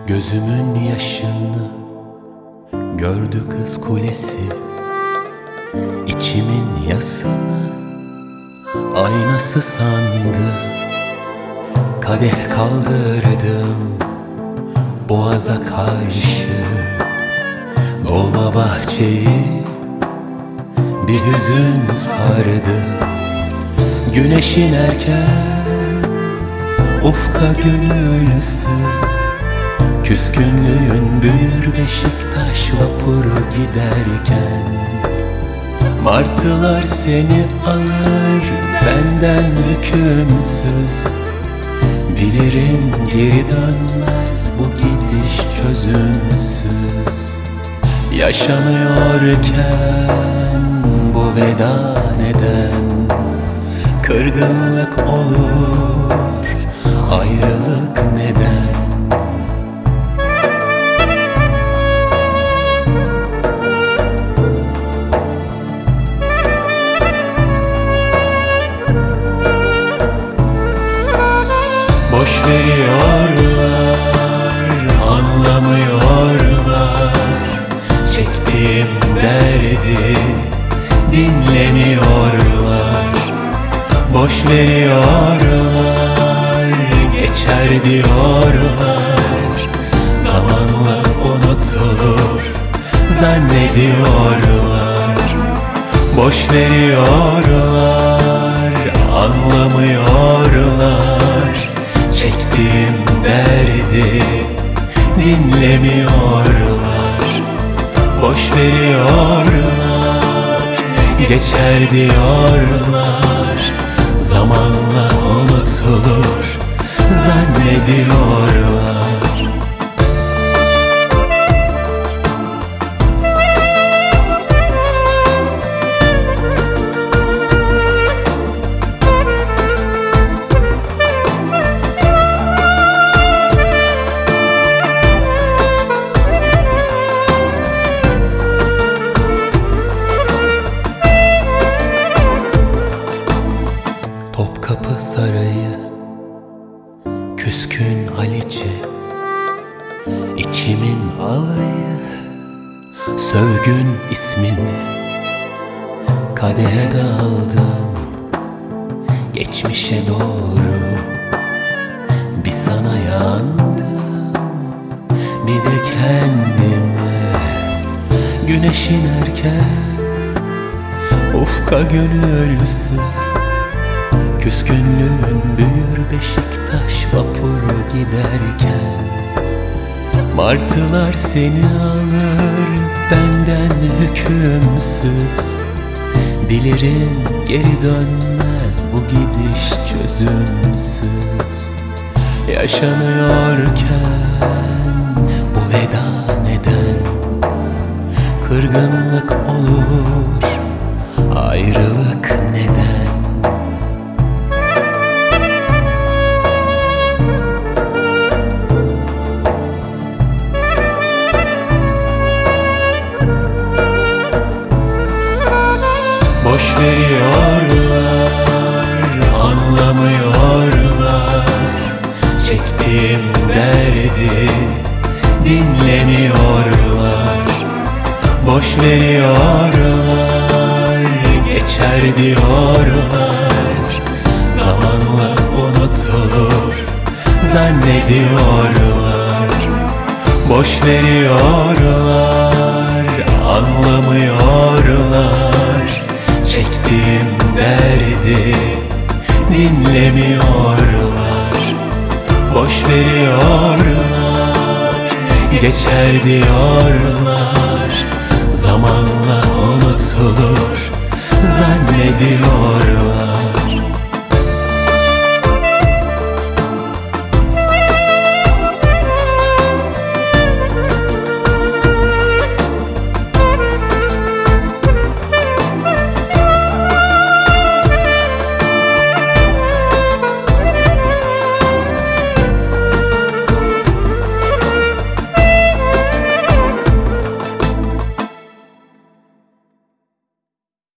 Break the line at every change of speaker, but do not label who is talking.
Gözümün yaşını gördü kız kulesi, İçimin yasını aynası sandı. Kadeh kaldırdım boğaza karşı, dolma bahçeyi bir hüzün sardı. Güneşin erken ufka gönülsüz, küskünlüğün büyür Beşiktaş vapuru giderken. Martılar seni alır benden hükümsüz, bilirim geri dönmez bu gidiş çözümsüz. Yaşanıyorken bu veda neden? Kırgınlık olur, ayrılık neden? Boş veriyorlar, anlamıyorlar. Çektiğim derdi dinlemiyorlar. Boş veriyorlar, geçer diyorlar. Zamanla unutulur zannediyorlar. Boş veriyorlar, anlamıyorlar. Çektiğim derdi dinlemiyorlar. Boş veriyorlar, geçer diyorlar. Zamanla unutulur zannediyorlar. Topkapı Sarayı, küskün Haliç'i, içimin alayı, sövgün ismini. Kadehe daldım geçmişe doğru, bir sana yandım bir de kendime. Güneşin erken ufka gönülsüz, küskünlüğün büyür Beşiktaş vapuru giderken. Martılar seni alır benden hükümsüz, bilirim geri dönmez bu gidiş çözümsüz. Yaşanıyorken bu veda neden? Kırgınlık olur, ayrılık neden? Boş veriyorlar, anlamıyorlar. Çektiğim derdi dinlemiyorlar. Boş veriyorlar, geçer diyorlar. Zamanla unutulur zannediyorlar. Boş veriyorlar, anlamıyorlar. Çektiğim derdi dinlemiyorlar. Boş veriyorlar, geçer diyorlar. Zamanla unutulur zannediyorlar.